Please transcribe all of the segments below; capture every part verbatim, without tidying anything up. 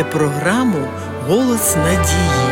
програму «Голос надії».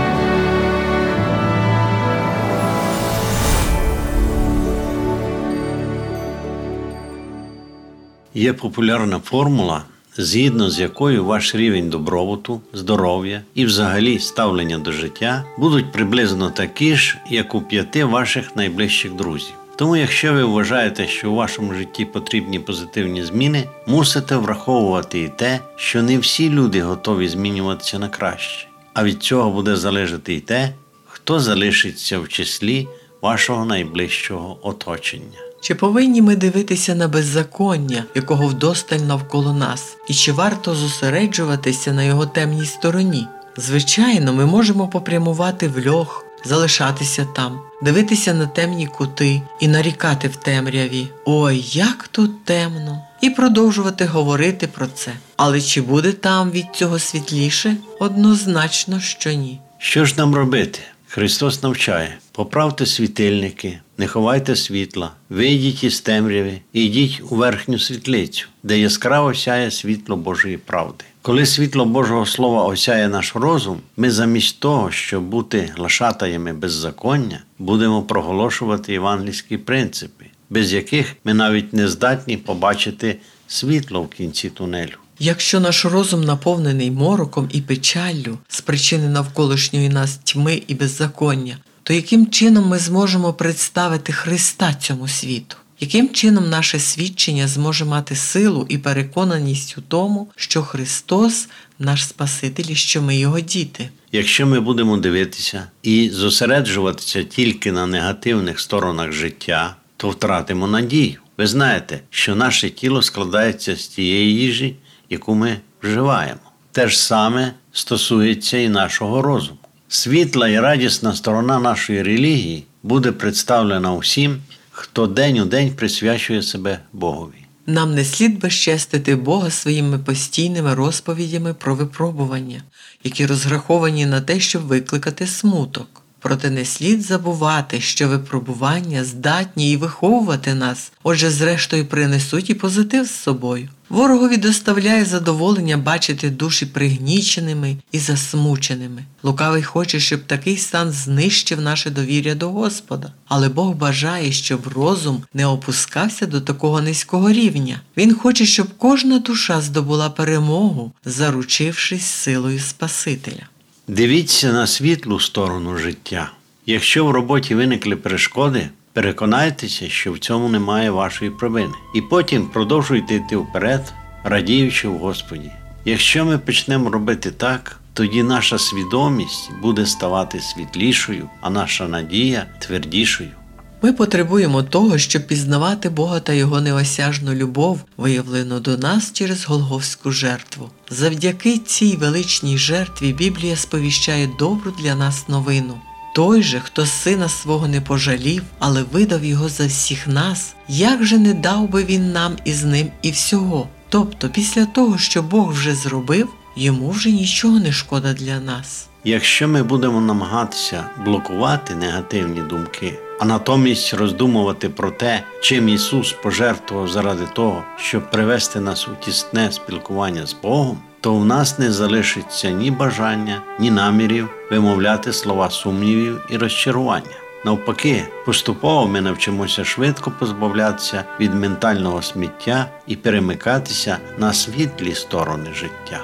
Є популярна формула, згідно з якою ваш рівень добробуту, здоров'я і взагалі ставлення до життя будуть приблизно такі ж, як у п'яти ваших найближчих друзів. Тому якщо ви вважаєте, що у вашому житті потрібні позитивні зміни, мусите враховувати і те, що не всі люди готові змінюватися на краще. А від цього буде залежати і те, хто залишиться в числі вашого найближчого оточення. Чи повинні ми дивитися на беззаконня, якого вдосталь навколо нас? І чи варто зосереджуватися на його темній стороні? Звичайно, ми можемо попрямувати в льох, залишатися там, дивитися на темні кути і нарікати в темряві «Ой, як тут темно!» і продовжувати говорити про це. Але чи буде там від цього світліше? Однозначно, що ні. Що ж нам робити? Христос навчає: поправте світильники, не ховайте світла, вийдіть із темряви і йдіть у верхню світлицю, де яскраво сяє світло Божої правди. Коли світло Божого Слова осяє наш розум, ми замість того, щоб бути глашатаями беззаконня, будемо проголошувати євангельські принципи, без яких ми навіть не здатні побачити світло в кінці тунелю. Якщо наш розум наповнений мороком і печаллю з причини навколишньої нас тьми і беззаконня, то яким чином ми зможемо представити Христа цьому світу? Яким чином наше свідчення зможе мати силу і переконаність у тому, що Христос – наш Спаситель і що ми Його діти? Якщо ми будемо дивитися і зосереджуватися тільки на негативних сторонах життя, то втратимо надію. Ви знаєте, що наше тіло складається з тієї їжі, яку ми вживаємо. Те ж саме стосується і нашого розуму. Світла і радісна сторона нашої релігії буде представлена усім, хто день у день присвячує себе Богові. Нам не слід безчестити Бога своїми постійними розповідями про випробування, які розраховані на те, щоб викликати смуток. Проте не слід забувати, що випробування здатні і виховувати нас, отже, зрештою принесуть і позитив з собою. Ворогові доставляє задоволення бачити душі пригніченими і засмученими. Лукавий хоче, щоб такий стан знищив наше довір'я до Господа. Але Бог бажає, щоб розум не опускався до такого низького рівня. Він хоче, щоб кожна душа здобула перемогу, заручившись силою Спасителя. Дивіться на світлу сторону життя. Якщо в роботі виникли перешкоди, переконайтеся, що в цьому немає вашої провини. І потім продовжуйте йти вперед, радіючи в Господі. Якщо ми почнемо робити так, тоді наша свідомість буде ставати світлішою, а наша надія твердішою. Ми потребуємо того, щоб пізнавати Бога та Його неосяжну любов, виявлену до нас через Голгофську жертву. Завдяки цій величній жертві Біблія сповіщає добру для нас новину. Той же, хто сина свого не пожалів, але видав його за всіх нас, як же не дав би він нам із ним і всього? Тобто, після того, що Бог вже зробив, йому вже нічого не шкода для нас. Якщо ми будемо намагатися блокувати негативні думки, а натомість роздумувати про те, чим Ісус пожертвував заради того, щоб привести нас у тісне спілкування з Богом, то в нас не залишиться ні бажання, ні намірів вимовляти слова сумнівів і розчарування. Навпаки, поступово ми навчимося швидко позбавлятися від ментального сміття і перемикатися на світлі сторони життя.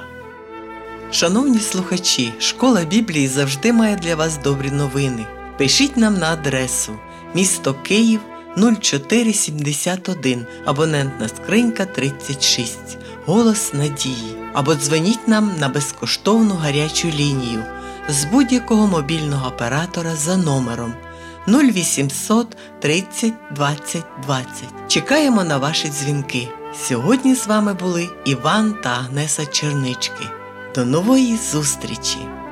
Шановні слухачі, Школа Біблії завжди має для вас добрі новини. Пишіть нам на адресу місто Київ, нуль чотири сімдесят один, абонентна скринька тридцять шість, «Голос надії». Або дзвоніть нам на безкоштовну гарячу лінію з будь-якого мобільного оператора за номером нуль вісімсот тридцять двадцять двадцять. Чекаємо на ваші дзвінки. Сьогодні з вами були Іван та Агнеса Чернички. До нової зустрічі!